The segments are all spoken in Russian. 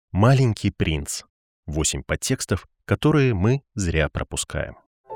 «Маленький принц». 8 подтекстов, которые мы зря пропускаем.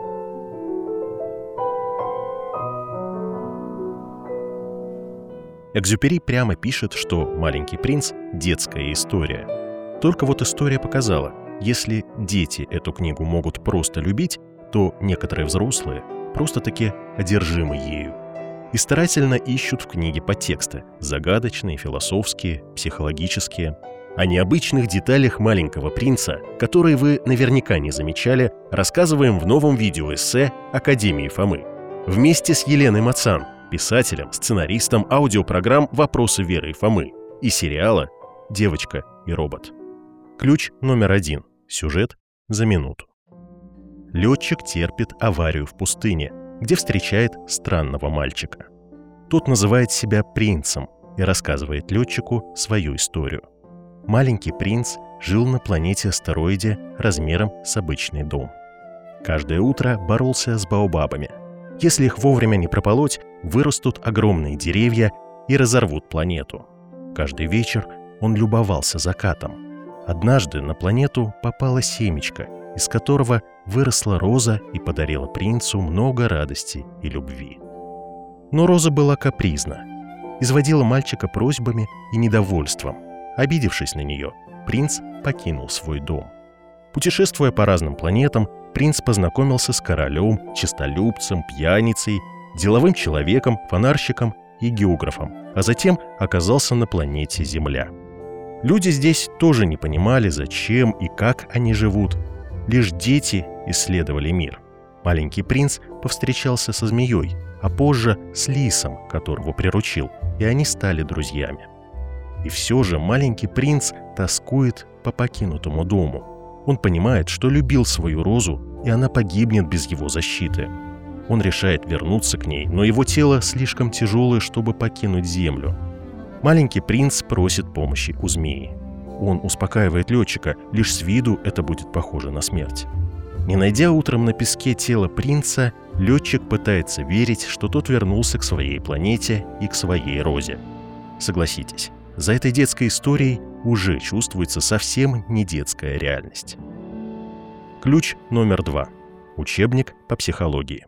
Экзюпери прямо пишет, что «Маленький принц» — детская история. Только вот история показала, если дети эту книгу могут просто любить, то некоторые взрослые просто-таки одержимы ею и старательно ищут в книге подтексты — загадочные, философские, психологические. О необычных деталях «Маленького принца», которые вы наверняка не замечали, рассказываем в новом видеоэссе «Академии Фомы». Вместе с Еленой Мацан, писателем, сценаристом аудиопрограмм «Вопросы Веры и Фомы» и сериала «Девочка и робот». Ключ номер 1. Сюжет за минуту. Летчик терпит аварию в пустыне, где встречает странного мальчика. Тот называет себя принцем и рассказывает летчику свою историю. Маленький принц жил на планете-астероиде размером с обычный дом. Каждое утро боролся с баобабами. Если их вовремя не прополоть, вырастут огромные деревья и разорвут планету. Каждый вечер он любовался закатом. Однажды на планету попало семечко, из которого выросла роза и подарила принцу много радости и любви. Но роза была капризна, изводила мальчика просьбами и недовольством. Обидевшись на нее, принц покинул свой дом. Путешествуя по разным планетам, принц познакомился с королем, честолюбцем, пьяницей, деловым человеком, фонарщиком и географом, а затем оказался на планете Земля. Люди здесь тоже не понимали, зачем и как они живут. Лишь дети исследовали мир. Маленький принц повстречался со змеей, а позже с лисом, которого приручил, и они стали друзьями. И все же маленький принц тоскует по покинутому дому. Он понимает, что любил свою розу, и она погибнет без его защиты. Он решает вернуться к ней, но его тело слишком тяжелое, чтобы покинуть землю. Маленький принц просит помощи у змеи. Он успокаивает летчика, лишь с виду это будет похоже на смерть. Не найдя утром на песке тело принца, летчик пытается верить, что тот вернулся к своей планете и к своей розе. Согласитесь, за этой детской историей уже чувствуется совсем не детская реальность. Ключ номер 2. Учебник по психологии.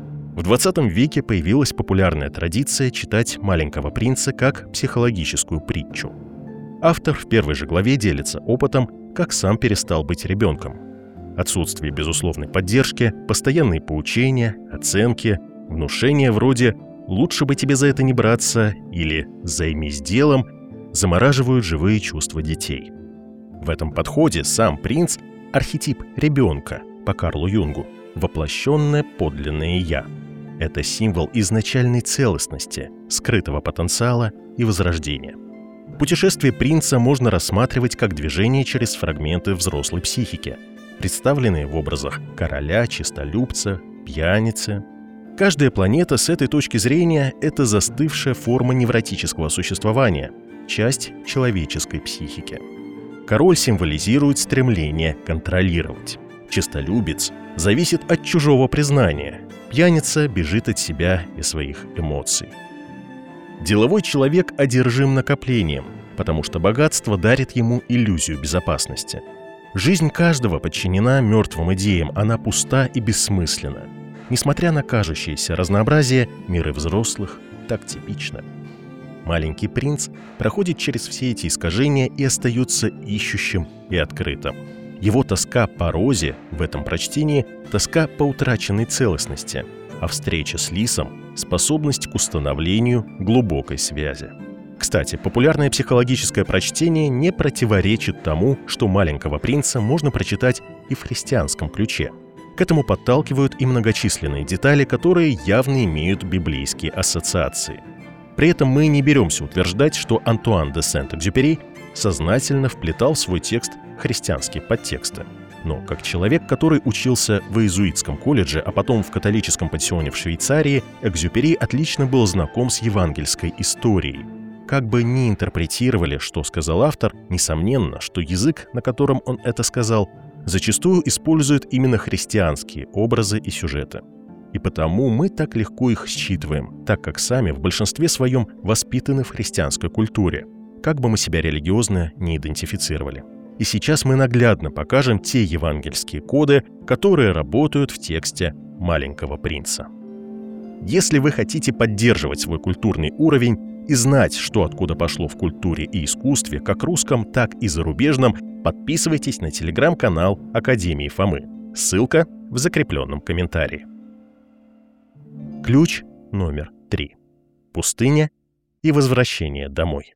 В 20 веке появилась популярная традиция читать «Маленького принца» как психологическую притчу. Автор в первой же главе делится опытом, как сам перестал быть ребенком. Отсутствие безусловной поддержки, постоянные поучения, оценки, внушения вроде «лучше бы тебе за это не браться» или «займись делом» замораживают живые чувства детей. В этом подходе сам принц — архетип ребенка по Карлу Юнгу, воплощенное подлинное «я». Это символ изначальной целостности, скрытого потенциала и возрождения. Путешествие принца можно рассматривать как движение через фрагменты взрослой психики, представленные в образах короля, честолюбца, пьяницы. Каждая планета с этой точки зрения — это застывшая форма невротического существования, часть человеческой психики. Король символизирует стремление контролировать. Честолюбец зависит от чужого признания. Пьяница бежит от себя и своих эмоций. Деловой человек одержим накоплением, потому что богатство дарит ему иллюзию безопасности. Жизнь каждого подчинена мертвым идеям, она пуста и бессмысленна. Несмотря на кажущееся разнообразие, миры взрослых так типичны. Маленький принц проходит через все эти искажения и остается ищущим и открытым. Его тоска по розе в этом прочтении — тоска по утраченной целостности, а встреча с лисом — способность к установлению глубокой связи. Кстати, популярное психологическое прочтение не противоречит тому, что «Маленького принца» можно прочитать и в христианском ключе. К этому подталкивают и многочисленные детали, которые явно имеют библейские ассоциации. При этом мы не беремся утверждать, что Антуан де Сент-Экзюпери сознательно вплетал в свой текст христианские подтексты. Но как человек, который учился в иезуитском колледже, а потом в католическом пансионе в Швейцарии, Экзюпери отлично был знаком с евангельской историей. Как бы ни интерпретировали, что сказал автор, несомненно, что язык, на котором он это сказал, зачастую использует именно христианские образы и сюжеты. И потому мы так легко их считываем, так как сами в большинстве своем воспитаны в христианской культуре, как бы мы себя религиозно не идентифицировали. И сейчас мы наглядно покажем те евангельские коды, которые работают в тексте «Маленького принца». Если вы хотите поддерживать свой культурный уровень и знать, что откуда пошло в культуре и искусстве, как русском, так и зарубежном, подписывайтесь на телеграм-канал Академии Фомы. Ссылка в закрепленном комментарии. Ключ номер 3. Пустыня и возвращение домой.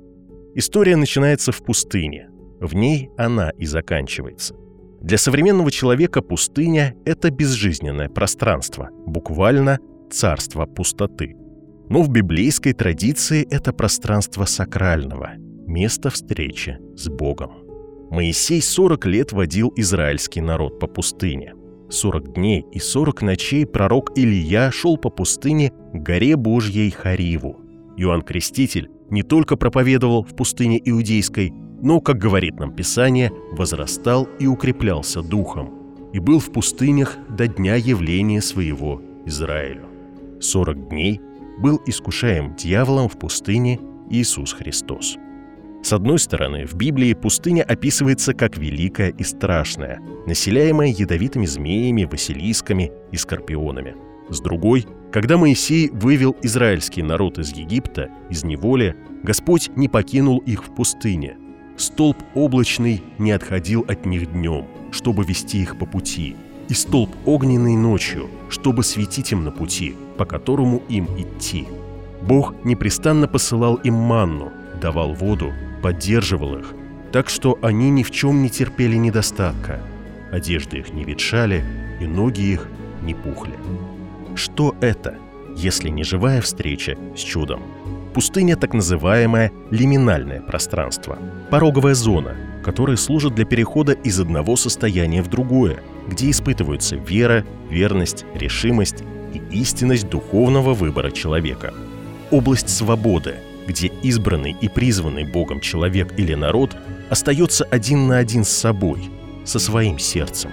История начинается в пустыне. В ней она и заканчивается. Для современного человека пустыня — это безжизненное пространство, буквально царство пустоты. Но в библейской традиции это пространство сакрального, место встречи с Богом. Моисей 40 лет водил израильский народ по пустыне. 40 дней и 40 ночей пророк Илия шел по пустыне к горе Божьей Хариву. Иоанн Креститель не только проповедовал в пустыне иудейской, но, как говорит нам Писание, возрастал и укреплялся духом, и был в пустынях до дня явления своего Израилю. 40 дней был искушаем дьяволом в пустыне Иисус Христос. С одной стороны, в Библии пустыня описывается как великая и страшная, населяемая ядовитыми змеями, василисками и скорпионами. С другой, когда Моисей вывел израильский народ из Египта, из неволи, Господь не покинул их в пустыне. Столб облачный не отходил от них днем, чтобы вести их по пути, и столб огненный ночью, чтобы светить им на пути, по которому им идти. Бог непрестанно посылал им манну, давал воду, поддерживал их, так что они ни в чем не терпели недостатка. Одежды их не ветшали, и ноги их не пухли. Что это, если не живая встреча с чудом? Пустыня — так называемое лиминальное пространство, пороговая зона, которая служит для перехода из одного состояния в другое, где испытываются вера, верность, решимость и истинность духовного выбора человека. Область свободы, где избранный и призванный Богом человек или народ остается один на один с собой, со своим сердцем.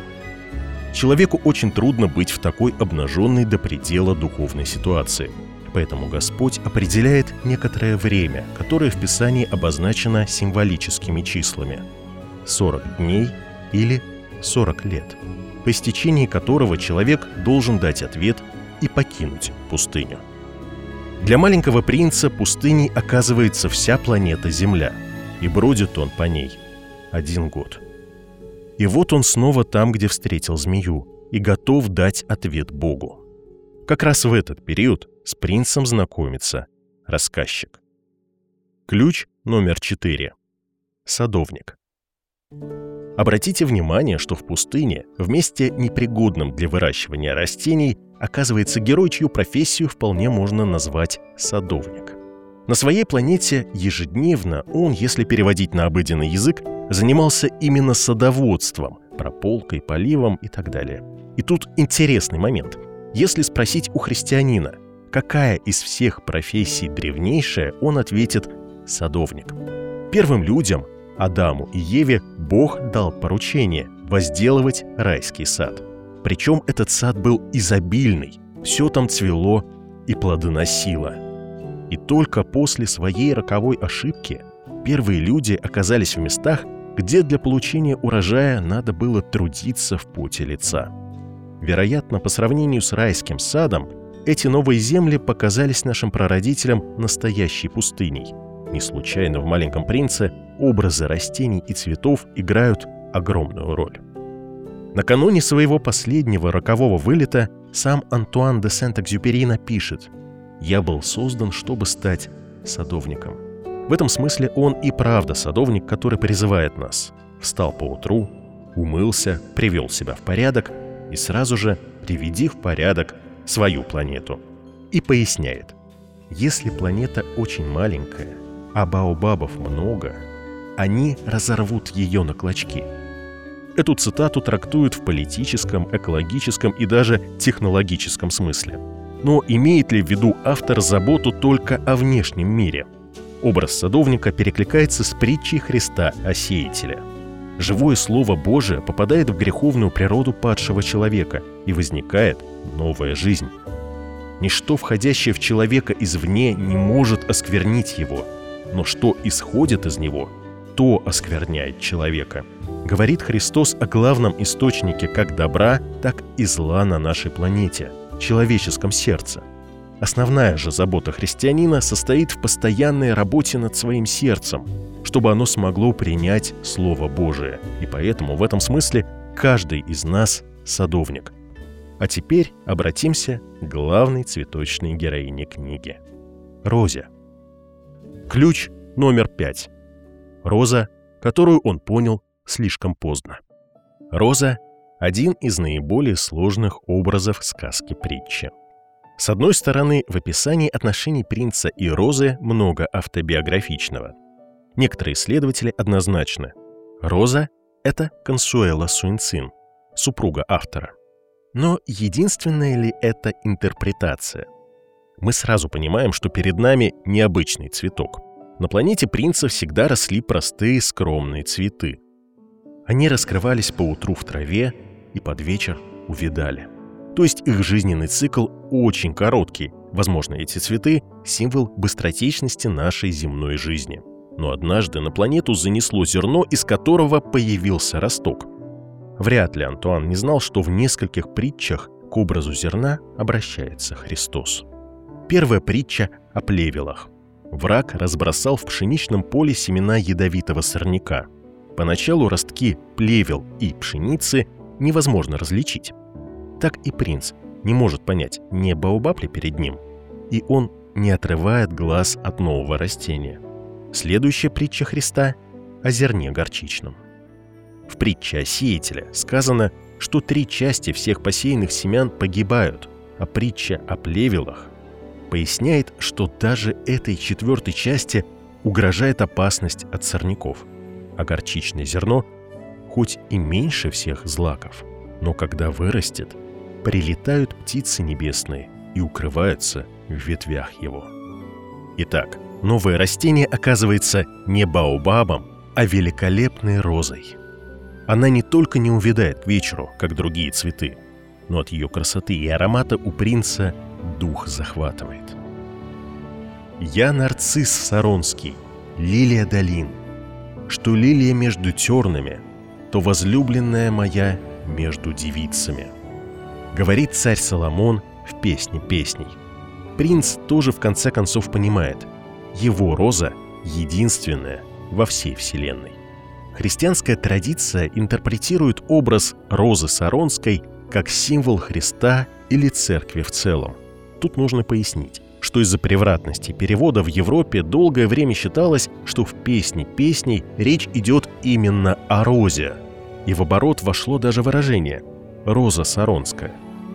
Человеку очень трудно быть в такой обнаженной до предела духовной ситуации. Поэтому Господь определяет некоторое время, которое в Писании обозначено символическими числами – 40 дней или 40 лет, по истечении которого человек должен дать ответ и покинуть пустыню. Для маленького принца пустыней оказывается вся планета Земля, и бродит он по ней 1 год. И вот он снова там, где встретил змею, и готов дать ответ Богу. Как раз в этот период с принцем знакомится рассказчик. Ключ номер 4. Садовник. Обратите внимание, что в пустыне, в месте непригодном для выращивания растений, оказывается герой, чью профессию вполне можно назвать садовник. На своей планете ежедневно он, если переводить на обыденный язык, занимался именно садоводством, прополкой, поливом и так далее. И тут интересный момент. Если спросить у христианина, какая из всех профессий древнейшая, он ответит «садовник». Первым людям, Адаму и Еве, Бог дал поручение возделывать райский сад. Причем этот сад был изобильный, все там цвело и плодоносило. И только после своей роковой ошибки первые люди оказались в местах, где для получения урожая надо было трудиться в поте лица. Вероятно, по сравнению с райским садом, эти новые земли показались нашим прародителям настоящей пустыней. Не случайно в «Маленьком принце» образы растений и цветов играют огромную роль. Накануне своего последнего рокового вылета сам Антуан де Сент-Экзюпери напишет: «Я был создан, чтобы стать садовником». В этом смысле он и правда садовник, который призывает нас. Встал поутру, умылся, привел себя в порядок и сразу же приведи в порядок свою планету. И поясняет: если планета очень маленькая, а баобабов много, они разорвут ее на клочки. Эту цитату трактуют в политическом, экологическом и даже технологическом смысле. Но имеет ли в виду автор заботу только о внешнем мире? Образ садовника перекликается с притчей Христа о сеятеле. Живое Слово Божие попадает в греховную природу падшего человека, и возникает новая жизнь. Ничто, входящее в человека извне, не может осквернить его, но что исходит из него, что оскверняет человека. Говорит Христос о главном источнике как добра, так и зла на нашей планете – человеческом сердце. Основная же забота христианина состоит в постоянной работе над своим сердцем, чтобы оно смогло принять Слово Божие. И поэтому в этом смысле каждый из нас – садовник. А теперь обратимся к главной цветочной героине книги – Розе. Ключ номер 5. Роза, которую он понял слишком поздно. Роза – один из наиболее сложных образов сказки-притчи. С одной стороны, в описании отношений принца и Розы много автобиографичного. Некоторые исследователи однозначны. Роза – это Консуэла Суинцин, супруга автора. Но единственная ли это интерпретация? Мы сразу понимаем, что перед нами необычный цветок. На планете принца всегда росли простые скромные цветы. Они раскрывались поутру в траве и под вечер увядали. То есть их жизненный цикл очень короткий. Возможно, эти цветы – символ быстротечности нашей земной жизни. Но однажды на планету занесло зерно, из которого появился росток. Вряд ли Антуан не знал, что в нескольких притчах к образу зерна обращается Христос. Первая притча о плевелах. Враг разбросал в пшеничном поле семена ядовитого сорняка. Поначалу ростки плевел и пшеницы невозможно различить. Так и принц не может понять, не баобаб ли перед ним, и он не отрывает глаз от нового растения. Следующая притча Христа о зерне горчичном. В притче о сеятеле сказано, что 3 части всех посеянных семян погибают, а притча о плевелах поясняет, что даже этой 4-й части угрожает опасность от сорняков. А горчичное зерно, хоть и меньше всех злаков, но когда вырастет, прилетают птицы небесные и укрываются в ветвях его. Итак, новое растение оказывается не баобабом, а великолепной розой. Она не только не увядает к вечеру, как другие цветы, но от ее красоты и аромата у принца дух захватывает. «Я нарцисс саронский, лилия долин, что лилия между тернами, то возлюбленная моя между девицами», говорит царь Соломон в «Песне песней». Принц тоже в конце концов понимает, его роза единственная во всей вселенной. Христианская традиция интерпретирует образ розы саронской как символ Христа или церкви в целом. Тут нужно пояснить, что из-за превратности перевода в Европе долгое время считалось, что в «Песне песней» речь идет именно о розе, и в оборот вошло даже выражение «роза саронская».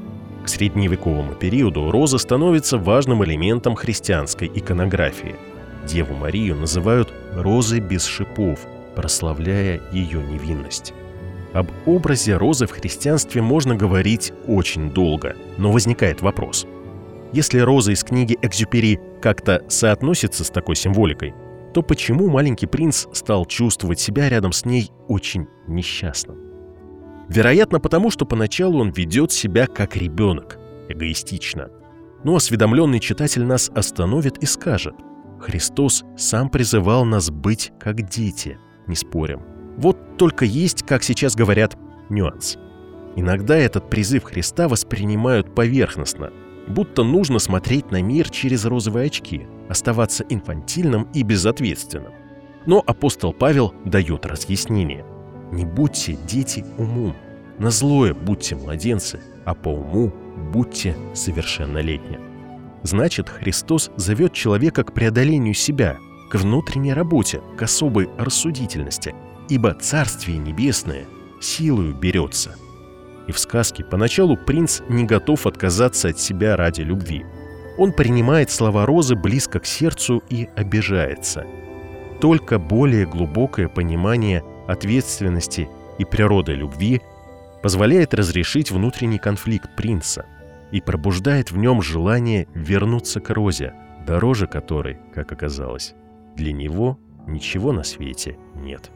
К средневековому периоду роза становится важным элементом христианской иконографии. Деву Марию называют «розой без шипов», прославляя ее невинность. Об образе розы в христианстве можно говорить очень долго, но возникает вопрос. Если роза из книги Экзюпери как-то соотносится с такой символикой, то почему маленький принц стал чувствовать себя рядом с ней очень несчастным? Вероятно, потому что поначалу он ведет себя как ребенок, эгоистично. Но осведомленный читатель нас остановит и скажет: Христос сам призывал нас быть как дети, не спорим. Вот только есть, как сейчас говорят, нюанс. Иногда этот призыв Христа воспринимают поверхностно, будто нужно смотреть на мир через розовые очки, оставаться инфантильным и безответственным. Но апостол Павел дает разъяснение. Не будьте дети умом, на злое будьте младенцы, а по уму будьте совершеннолетние. Значит, Христос зовет человека к преодолению себя, к внутренней работе, к особой рассудительности, ибо Царствие Небесное силою берется. И в сказке поначалу принц не готов отказаться от себя ради любви. Он принимает слова розы близко к сердцу и обижается. Только более глубокое понимание ответственности и природы любви позволяет разрешить внутренний конфликт принца и пробуждает в нем желание вернуться к розе, дороже которой, как оказалось, для него ничего на свете нет.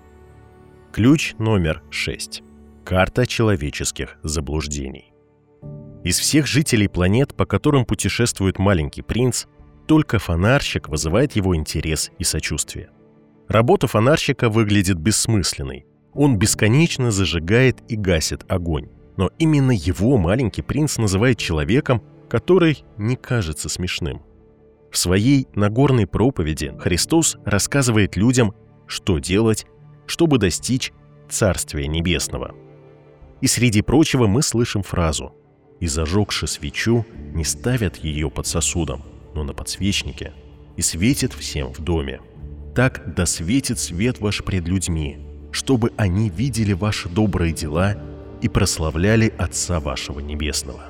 Ключ номер 6. Карта человеческих заблуждений. Из всех жителей планет, по которым путешествует маленький принц, только фонарщик вызывает его интерес и сочувствие. Работа фонарщика выглядит бессмысленной. Он бесконечно зажигает и гасит огонь. Но именно его маленький принц называет человеком, который не кажется смешным. В своей Нагорной проповеди Христос рассказывает людям, что делать, чтобы достичь Царствия Небесного. И среди прочего мы слышим фразу: «И зажегши свечу, не ставят ее под сосудом, но на подсвечнике, и светит всем в доме. Так да светит свет ваш пред людьми, чтобы они видели ваши добрые дела и прославляли Отца вашего Небесного».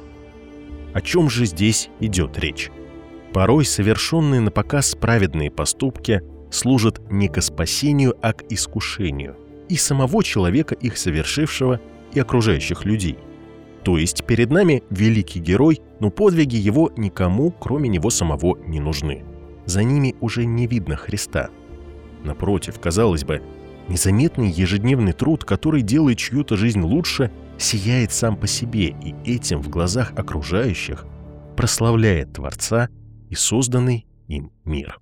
О чем же здесь идет речь? Порой совершенные напоказ праведные поступки служат не ко спасению, а к искушению и самого человека, их совершившего, и окружающих людей. То есть перед нами великий герой, но подвиги его никому, кроме него самого, не нужны. За ними уже не видно Христа. Напротив, казалось бы, незаметный ежедневный труд, который делает чью-то жизнь лучше, сияет сам по себе и этим в глазах окружающих прославляет Творца и созданный им мир.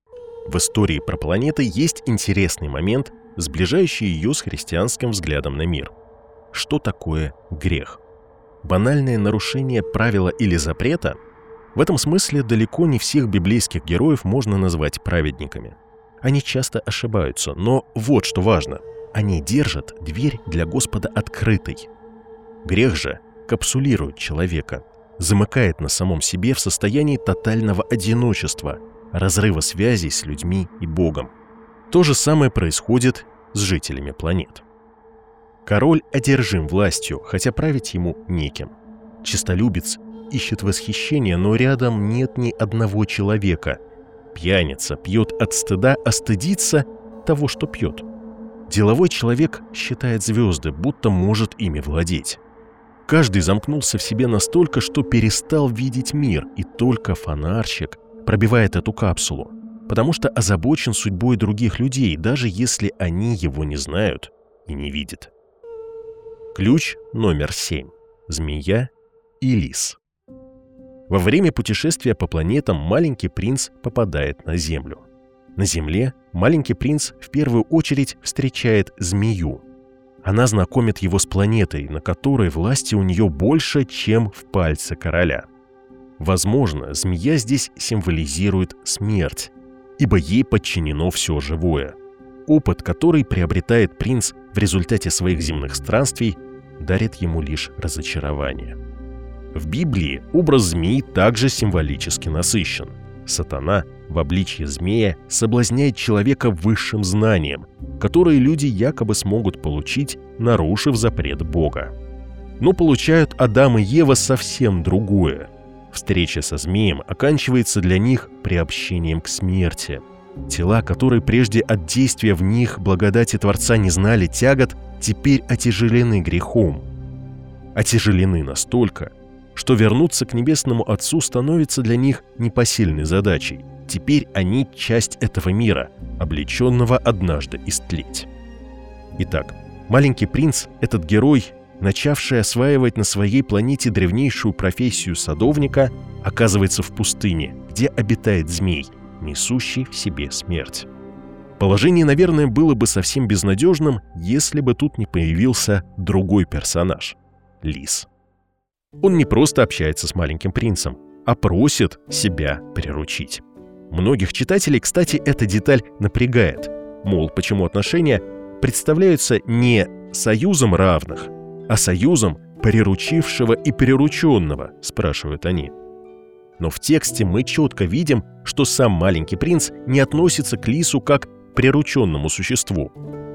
В истории про планеты есть интересный момент, сближающий ее с христианским взглядом на мир. Что такое грех? Банальное нарушение правила или запрета? В этом смысле далеко не всех библейских героев можно назвать праведниками. Они часто ошибаются, но вот что важно: они держат дверь для Господа открытой. Грех же капсулирует человека, замыкает на самом себе в состоянии тотального одиночества, разрыва связей с людьми и Богом. То же самое происходит с жителями планет. Король одержим властью, хотя править ему некем. Честолюбец ищет восхищения, но рядом нет ни одного человека. Пьяница пьет от стыда, а стыдится того, что пьет. Деловой человек считает звезды, будто может ими владеть. Каждый замкнулся в себе настолько, что перестал видеть мир, и только фонарщик пробивает эту капсулу, потому что озабочен судьбой других людей, даже если они его не знают и не видят. Ключ номер 7. Змея и лис. Во время путешествия по планетам маленький принц попадает на Землю. На Земле маленький принц в первую очередь встречает змею. Она знакомит его с планетой, на которой власти у нее больше, чем в пальце короля. Возможно, змея здесь символизирует смерть, ибо ей подчинено все живое. Опыт, который приобретает принц в результате своих земных странствий, дарит ему лишь разочарование. В Библии образ змеи также символически насыщен. Сатана в обличье змея соблазняет человека высшим знанием, которые люди якобы смогут получить, нарушив запрет Бога. Но получают Адам и Ева совсем другое. Встреча со змеем оканчивается для них приобщением к смерти. Тела, которые прежде от действия в них благодати Творца не знали тягот, теперь отяжелены грехом. Отяжелены настолько, что вернуться к Небесному Отцу становится для них непосильной задачей. Теперь они часть этого мира, облеченного однажды истлеть. Итак, маленький принц, этот герой, начавший осваивать на своей планете древнейшую профессию садовника, оказывается в пустыне, где обитает змей, несущий в себе смерть. Положение, наверное, было бы совсем безнадежным, если бы тут не появился другой персонаж — лис. Он не просто общается с маленьким принцем, а просит себя приручить. Многих читателей, кстати, эта деталь напрягает. Мол, почему отношения представляются не союзом равных, а союзом приручившего и прирученного, спрашивают они. Но в тексте мы четко видим, что сам маленький принц не относится к лису как к прирученному существу.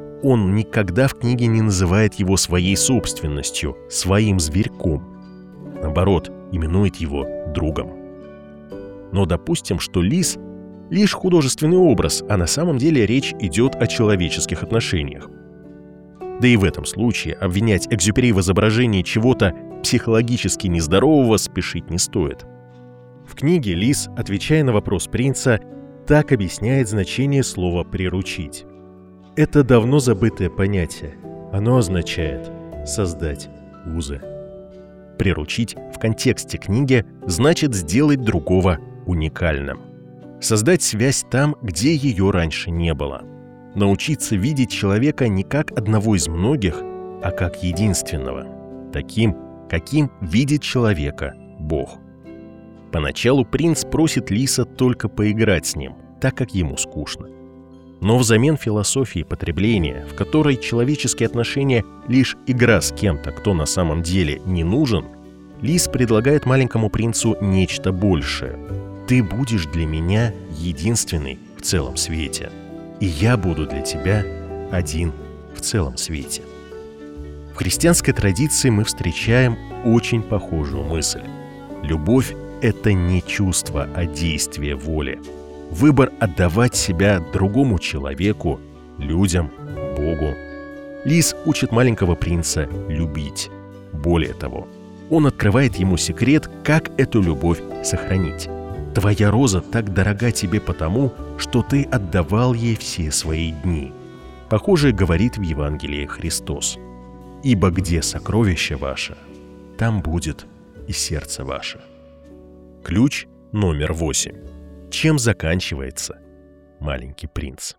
Он никогда в книге не называет его своей собственностью, своим зверьком. Наоборот, именует его другом. Но допустим, что лис — лишь художественный образ, а на самом деле речь идет о человеческих отношениях. Да и в этом случае обвинять Экзюпери в изображении чего-то психологически нездорового спешить не стоит. В книге лис, отвечая на вопрос принца, так объясняет значение слова «приручить». Это давно забытое понятие. Оно означает «создать узы». Приручить в контексте книги значит сделать другого уникальным. Создать связь там, где ее раньше не было. научиться видеть человека не как одного из многих, а как единственного, таким, каким видит человека Бог. Поначалу принц просит лиса только поиграть с ним, так как ему скучно. Но взамен философии потребления, в которой человеческие отношения — лишь игра с кем-то, кто на самом деле не нужен, лис предлагает маленькому принцу нечто большее. «Ты будешь для меня единственный в целом свете, и я буду для тебя один в целом свете». В христианской традиции мы встречаем очень похожую мысль. Любовь — это не чувство, а действие воли. Выбор отдавать себя другому человеку, людям, Богу. Лис учит маленького принца любить. Более того, он открывает ему секрет, как эту любовь сохранить. «Твоя роза так дорога тебе потому, что ты отдавал ей все свои дни». Похоже говорит в Евангелии Христос. «Ибо где сокровище ваше, там будет и сердце ваше». Ключ номер 8. Чем заканчивается маленький принц?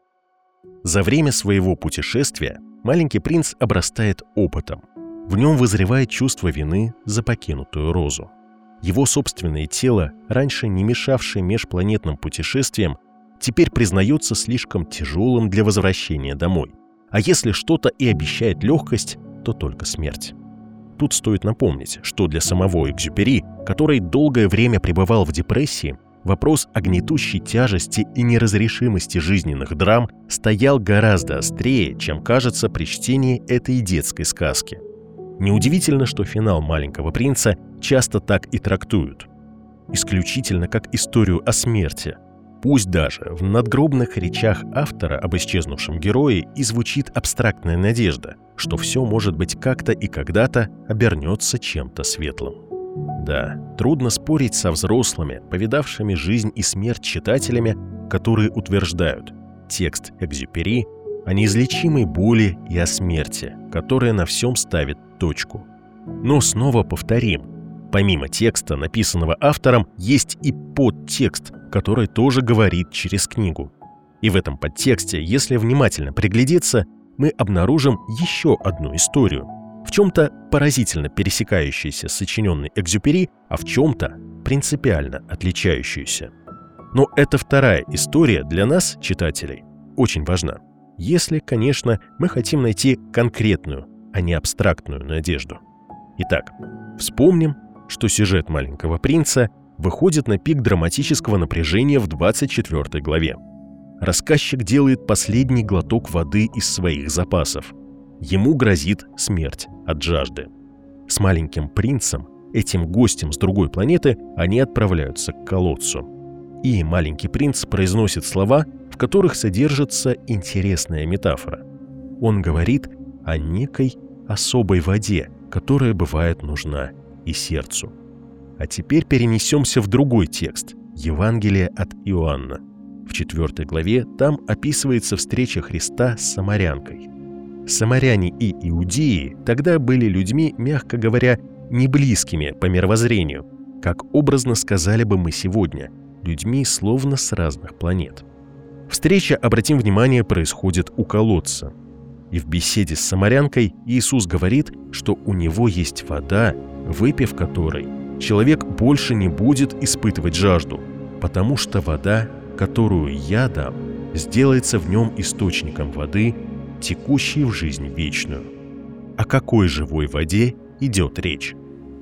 За время своего путешествия маленький принц обрастает опытом. В нем вызревает чувство вины за покинутую розу. Его собственное тело, раньше не мешавшее межпланетным путешествиям, теперь признается слишком тяжелым для возвращения домой. А если что-то и обещает легкость, то только смерть. Тут стоит напомнить, что для самого Экзюпери, который долгое время пребывал в депрессии, вопрос о гнетущей тяжести и неразрешимости жизненных драм стоял гораздо острее, чем кажется при чтении этой детской сказки. Неудивительно, что финал «Маленького принца» часто так и трактуют. Исключительно как историю о смерти. Пусть даже в надгробных речах автора об исчезнувшем герое и звучит абстрактная надежда, что все, может быть, как-то и когда-то обернется чем-то светлым. Да, трудно спорить со взрослыми, повидавшими жизнь и смерть читателями, которые утверждают: текст Экзюпери о неизлечимой боли и о смерти, которая на всем ставит точку. Но снова повторим, помимо текста, написанного автором, есть и подтекст, который тоже говорит через книгу. И в этом подтексте, если внимательно приглядеться, мы обнаружим еще одну историю, в чем-то поразительно пересекающуюся с сочиненной Экзюпери, а в чем-то принципиально отличающуюся. Но эта вторая история для нас, читателей, очень важна. Если, конечно, мы хотим найти конкретную, а не абстрактную надежду. Итак, вспомним, что сюжет «Маленького принца» выходит на пик драматического напряжения в 24 главе. Рассказчик делает последний глоток воды из своих запасов. Ему грозит смерть от жажды. С маленьким принцем, этим гостем с другой планеты, они отправляются к колодцу. И маленький принц произносит слова, в которых содержится интересная метафора. Он говорит о некой особой воде, которая бывает нужна и сердцу. А теперь перенесемся в другой текст – Евангелие от Иоанна. В 4 главе там описывается встреча Христа с самарянкой. Самаряне и иудеи тогда были людьми, мягко говоря, не близкими по мировоззрению, как образно сказали бы мы сегодня, людьми словно с разных планет. Встреча, обратим внимание, происходит у колодца. И в беседе с самарянкой Иисус говорит, что у него есть вода, выпив которой человек больше не будет испытывать жажду, потому что вода, которую я дам, сделается в нем источником воды, текущей в жизнь вечную. О какой живой воде идет речь?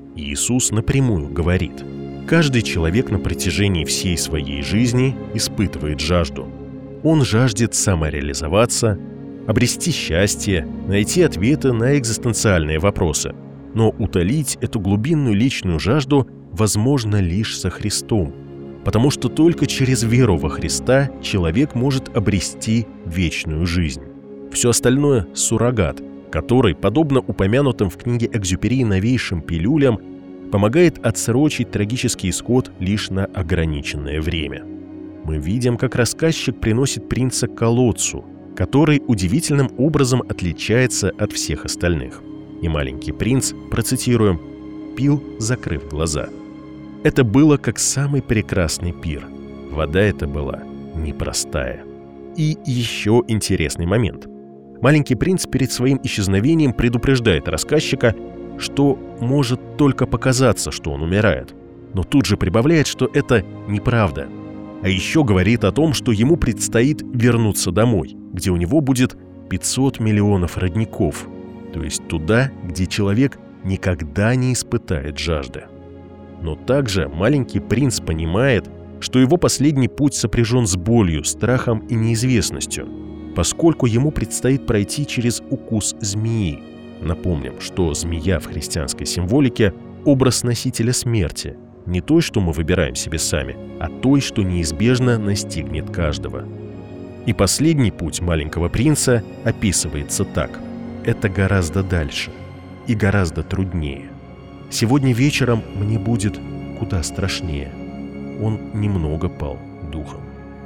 Иисус напрямую говорит: каждый человек на протяжении всей своей жизни испытывает жажду. Он жаждет самореализоваться, обрести счастье, найти ответы на экзистенциальные вопросы. Но утолить эту глубинную личную жажду возможно лишь со Христом, потому что только через веру во Христа человек может обрести вечную жизнь. Все остальное – суррогат, который, подобно упомянутым в книге Экзюпери новейшим пилюлям, помогает отсрочить трагический исход лишь на ограниченное время. Мы видим, как рассказчик приносит принца к колодцу, который удивительным образом отличается от всех остальных. И маленький принц, процитируем, пил, закрыв глаза. Это было как самый прекрасный пир. Вода эта была непростая. И еще интересный момент. Маленький принц перед своим исчезновением предупреждает рассказчика, что может только показаться, что он умирает, но тут же прибавляет, что это неправда. А еще говорит о том, что ему предстоит вернуться домой, где у него будет 500 миллионов родников, то есть туда, где человек никогда не испытает жажды. Но также маленький принц понимает, что его последний путь сопряжен с болью, страхом и неизвестностью, поскольку ему предстоит пройти через укус змеи. Напомним, что змея в христианской символике – образ носителя смерти, не той, что мы выбираем себе сами, а той, что неизбежно настигнет каждого. И последний путь маленького принца описывается так. Это гораздо дальше и гораздо труднее. Сегодня вечером мне будет куда страшнее. Он немного пал духом.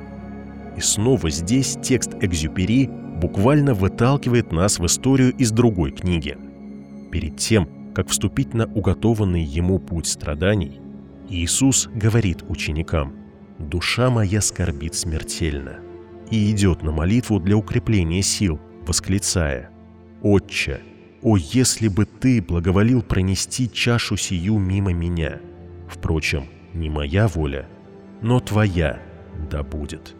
И снова здесь текст Экзюпери буквально выталкивает нас в историю из другой книги. Перед тем, как вступить на уготованный ему путь страданий, Иисус говорит ученикам: «Душа моя скорбит смертельно», и идет на молитву для укрепления сил, восклицая: «Отче, о, если бы ты благоволил пронести чашу сию мимо меня! Впрочем, не моя воля, но твоя да будет».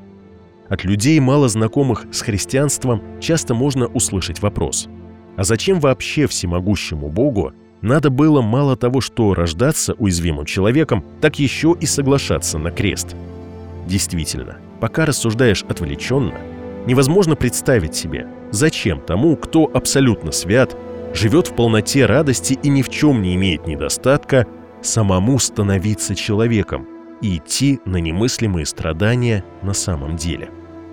От людей, мало знакомых с христианством, часто можно услышать вопрос: а зачем вообще всемогущему Богу надо было мало того, что рождаться уязвимым человеком, так еще и соглашаться на крест? Действительно, пока рассуждаешь отвлеченно, невозможно представить себе, зачем тому, кто абсолютно свят, живет в полноте радости и ни в чем не имеет недостатка, самому становиться человеком и идти на немыслимые страдания на самом деле.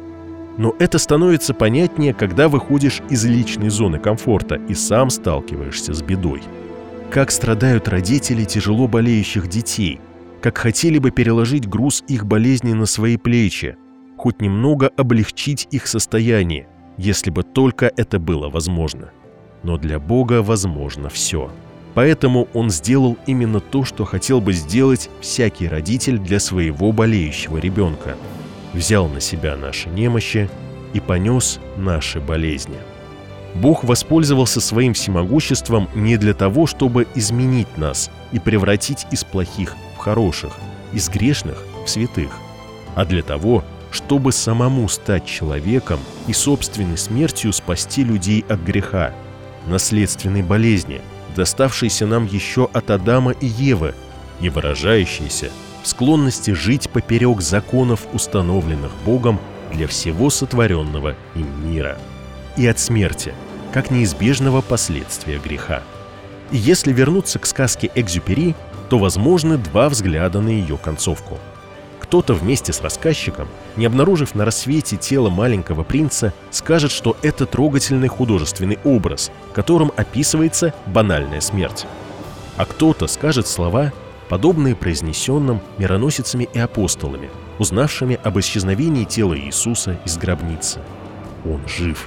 Но это становится понятнее, когда выходишь из личной зоны комфорта и сам сталкиваешься с бедой. Как страдают родители тяжело болеющих детей, как хотели бы переложить груз их болезни на свои плечи, хоть немного облегчить их состояние, если бы только это было возможно. Но для Бога возможно все. Поэтому Он сделал именно то, что хотел бы сделать всякий родитель для своего болеющего ребенка. Взял на себя наши немощи и понес наши болезни. Бог воспользовался своим всемогуществом не для того, чтобы изменить нас и превратить из плохих в хороших, из грешных в святых, а для того, чтобы самому стать человеком и собственной смертью спасти людей от греха, наследственной болезни, доставшейся нам еще от Адама и Евы и выражающейся в склонности жить поперек законов, установленных Богом для всего сотворенного им мира, и от смерти, как неизбежного последствия греха. И если вернуться к сказке Экзюпери, то возможны два взгляда на ее концовку. Кто-то вместе с рассказчиком, не обнаружив на рассвете тело маленького принца, скажет, что это трогательный художественный образ, которым описывается банальная смерть. А кто-то скажет слова, подобные произнесенным мироносицами и апостолами, узнавшими об исчезновении тела Иисуса из гробницы. Он жив.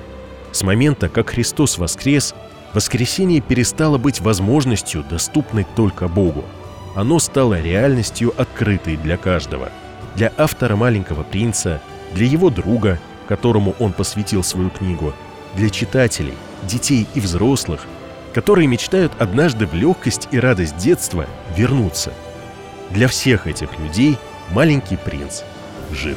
С момента, как Христос воскрес, воскресение перестало быть возможностью, доступной только Богу. Оно стало реальностью, открытой для каждого. Для автора «Маленького принца», для его друга, которому он посвятил свою книгу, для читателей, детей и взрослых, которые мечтают однажды в легкость и радость детства вернуться. Для всех этих людей «Маленький принц» жив.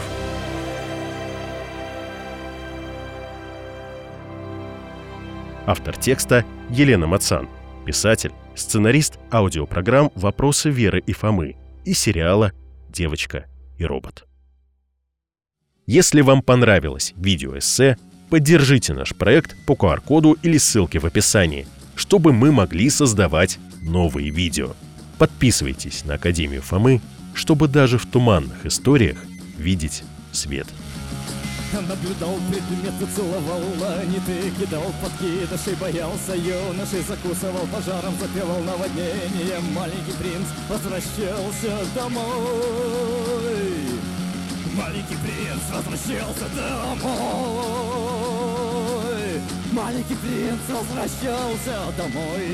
Автор текста – Елена Мацан, писатель, сценарист аудиопрограмм «Вопросы Веры и Фомы» и сериала «Девочка и робот». Если вам понравилось видеоэссе, поддержите наш проект по QR-коду или ссылке в описании, чтобы мы могли создавать новые видео. Подписывайтесь на Академию Фомы, чтобы даже в туманных историях видеть свет. Наблюдал предметы, целовал ланиты, кидал подкидыши, боялся юношей, закусывал пожаром, запевал наводнение. Маленький принц возвращался домой. Маленький принц возвращался домой. Маленький принц возвращался домой.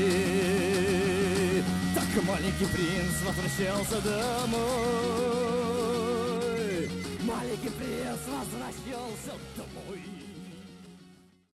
Так маленький принц возвращался домой. Маленький принц возвращался домой.